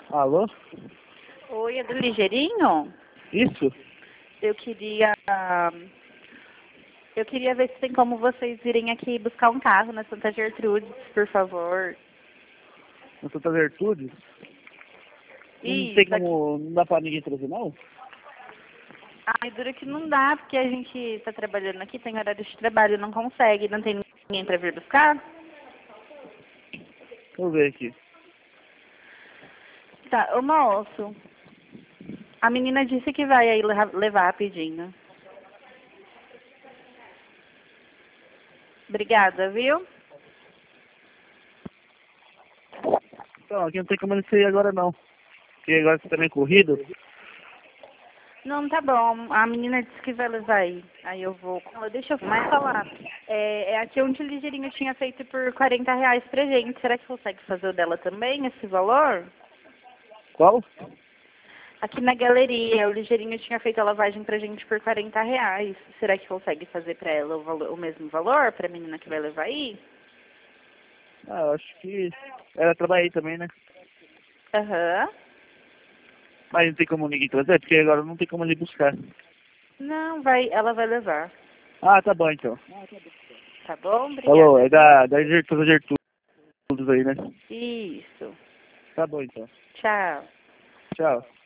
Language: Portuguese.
Alô? Oi, é do Ligeirinho? Isso? Eu queria. Eu queria ver se tem como vocês irem aqui buscar um carro na Santa Gertrudes, por favor. Na Santa Gertrudes? Não tem Isso, aqui. como. Não dá pra ninguém trazer, não? Ai, dura que não dá, porque a gente tá trabalhando aqui, tem horário de trabalho, não consegue, não tem ninguém pra vir buscar? Deixa eu ver aqui. Tá, ô moço, a menina disse que vai aí levar rapidinho. Obrigada, viu? Então, aqui não tem como ele sair agora, não. Porque agora você tá meio corrido. Não, tá bom. A menina disse que vai levar aí. Aí eu vou com ela. Deixa eu mais falar. É aqui onde o Ligeirinho tinha feito por R$ 40 pra gente. Será que consegue fazer o dela também, esse valor? Qual? Aqui na galeria, o Ligeirinho tinha feito a lavagem pra gente por R$ 40. Será que consegue fazer pra ela o mesmo valor, pra menina que vai levar aí? Ah, eu acho que ela trabalha aí também, né? Aham. Mas não tem como ninguém trazer, porque agora não tem como ele buscar. Não, ela vai levar. Ah, tá bom então. Tá bom? Falou, Obrigada, é viu? da Gertrudes aí, né? Isso. Tá bom então. Tchau. Tchau.